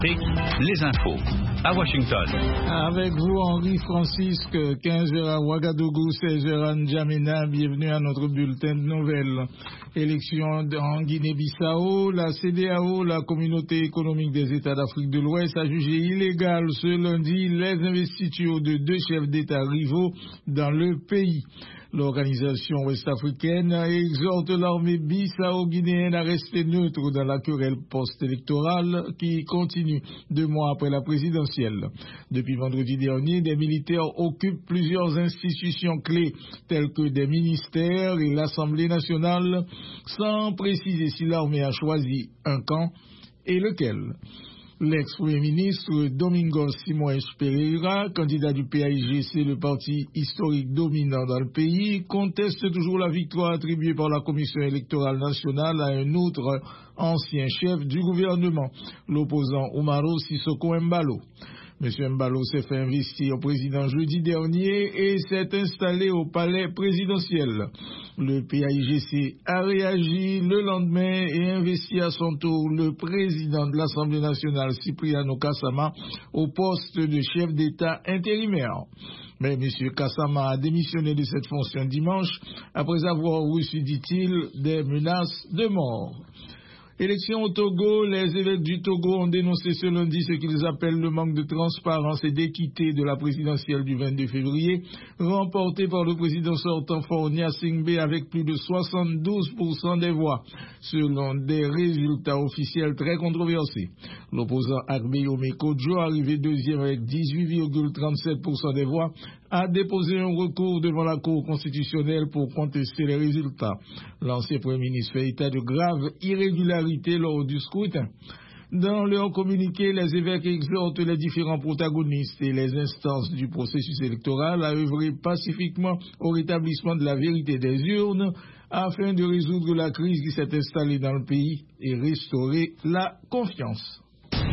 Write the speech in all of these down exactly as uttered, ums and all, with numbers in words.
Les infos à Washington. Avec vous, Henri Francisque, quinze heures à Ouagadougou, seize heures à N'Djamena. Bienvenue à notre bulletin de nouvelles. Élection en Guinée-Bissau, la C D A O, la Communauté économique des États d'Afrique de l'Ouest, a jugé illégal ce lundi les investitures de deux chefs d'État rivaux dans le pays. L'organisation ouest-africaine exhorte l'armée bissau-guinéenne à rester neutre dans la querelle post-électorale qui continue deux mois après la présidentielle. Depuis vendredi dernier, des militaires occupent plusieurs institutions clés telles que des ministères et l'Assemblée nationale, sans préciser si l'armée a choisi un camp et lequel. L'ex-premier ministre Domingos Simões Pereira, candidat du P A I G C, le parti historique dominant dans le pays, conteste toujours la victoire attribuée par la Commission électorale nationale à un autre ancien chef du gouvernement, l'opposant Umaro Sissoko Embalo. M. Embalo s'est fait investir président jeudi dernier et s'est installé au palais présidentiel. Le P A I G C a réagi le lendemain et investi à son tour le président de l'Assemblée nationale, Cipriano Kassama, au poste de chef d'État intérimaire. Mais M. Kassama a démissionné de cette fonction dimanche après avoir reçu, dit-il, des menaces de mort. Élection au Togo, les évêques du Togo ont dénoncé ce lundi ce qu'ils appellent le manque de transparence et d'équité de la présidentielle du vingt-deux février, remportée par le président sortant Faure Gnassingbé avec plus de soixante-douze pour cent des voix, selon des résultats officiels très controversés. L'opposant Agbeyome Kodjo, arrivé deuxième avec dix-huit virgule trente-sept pour cent des voix, a déposé un recours devant la Cour constitutionnelle pour contester les résultats. L'ancien Premier ministre fait état de graves irrégularités lors du scrutin. Dans leur communiqué, les évêques exhortent les différents protagonistes et les instances du processus électoral à œuvrer pacifiquement au rétablissement de la vérité des urnes afin de résoudre la crise qui s'est installée dans le pays et restaurer la confiance.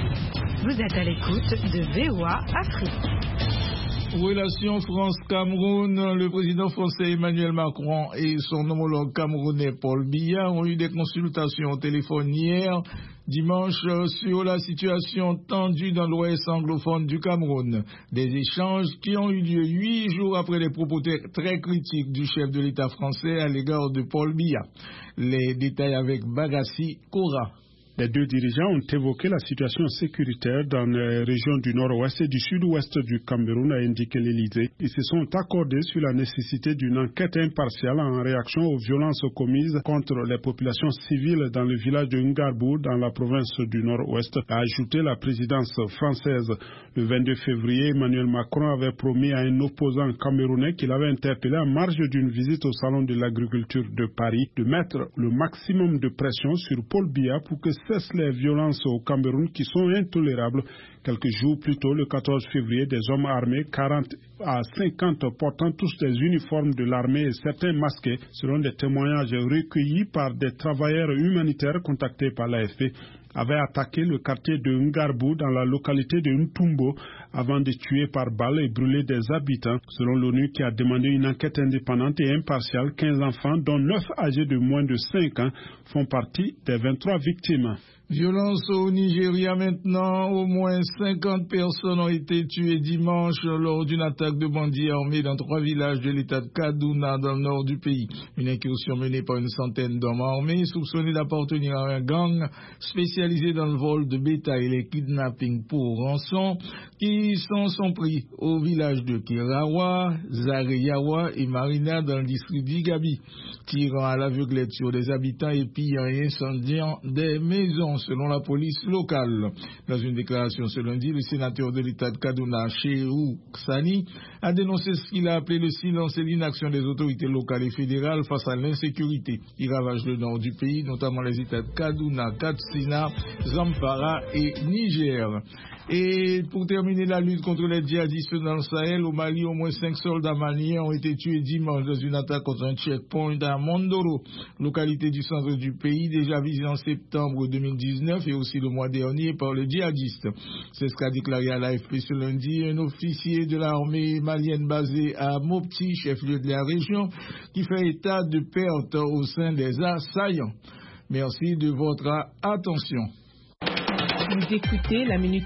Vous êtes à l'écoute de V O A Afrique. Relation France-Cameroun, le président français Emmanuel Macron et son homologue camerounais Paul Biya ont eu des consultations au téléphone hier, dimanche, sur la situation tendue dans l'ouest anglophone du Cameroun. Des échanges qui ont eu lieu huit jours après les propos très critiques du chef de l'État français à l'égard de Paul Biya. Les détails avec Bagassi Kora. Les deux dirigeants ont évoqué la situation sécuritaire dans les régions du nord-ouest et du sud-ouest du Cameroun, a indiqué l'Élysée. Ils se sont accordés sur la nécessité d'une enquête impartiale en réaction aux violences commises contre les populations civiles dans le village de Ngarbou, dans la province du nord-ouest, a ajouté la présidence française. Le vingt-deux février, Emmanuel Macron avait promis à un opposant camerounais qu'il avait interpellé en marge d'une visite au Salon de l'agriculture de Paris de mettre le maximum de pression sur Paul Biya pour que cessent les violences au Cameroun qui sont intolérables. Quelques jours plus tôt, le quatorze février, des hommes armés, quarante à cinquante, portant tous des uniformes de l'armée et certains masqués, selon des témoignages recueillis par des travailleurs humanitaires contactés par l'A F P, avaient attaqué le quartier de Ngarbou dans la localité de Ntumbo avant de tuer par balle et brûler des habitants. Selon l'ONU qui a demandé une enquête indépendante et impartiale, quinze enfants, dont neuf âgés de moins de cinq ans, font partie des vingt-trois victimes. Violence au Nigeria maintenant. Au moins cinquante personnes ont été tuées dimanche lors d'une attaque de bandits armés dans trois villages de l'état de Kaduna dans le nord du pays. Une incursion menée par une centaine d'hommes armés soupçonnés d'appartenir à un gang spécialisé dans le vol de bétail et les kidnappings pour rançon qui s'en sont pris au village de Kirawa, Zareyawa et Marina dans le district d'Igabi, tirant à l'aveuglette sur des habitants et pillant et incendiant des maisons, selon la police locale. Dans une déclaration ce lundi, le sénateur de l'État de Kaduna, Shehu Sani, a dénoncé ce qu'il a appelé le silence et l'inaction des autorités locales et fédérales face à l'insécurité qui ravage le nord du pays, notamment les États de Kaduna, Katsina, Zamfara et Niger. Et pour terminer la lutte contre les djihadistes dans le Sahel, au Mali, au moins cinq soldats maliens ont été tués dimanche dans une attaque contre un checkpoint à Mondoro, localité du centre du pays, déjà visée en septembre deux mille dix-neuf et aussi le mois dernier par les djihadistes. C'est ce qu'a déclaré à l'A F P ce lundi un officier de l'armée malienne basé à Mopti, chef-lieu de la région, qui fait état de pertes au sein des assaillants. Merci de votre attention. Vous écoutez la Minute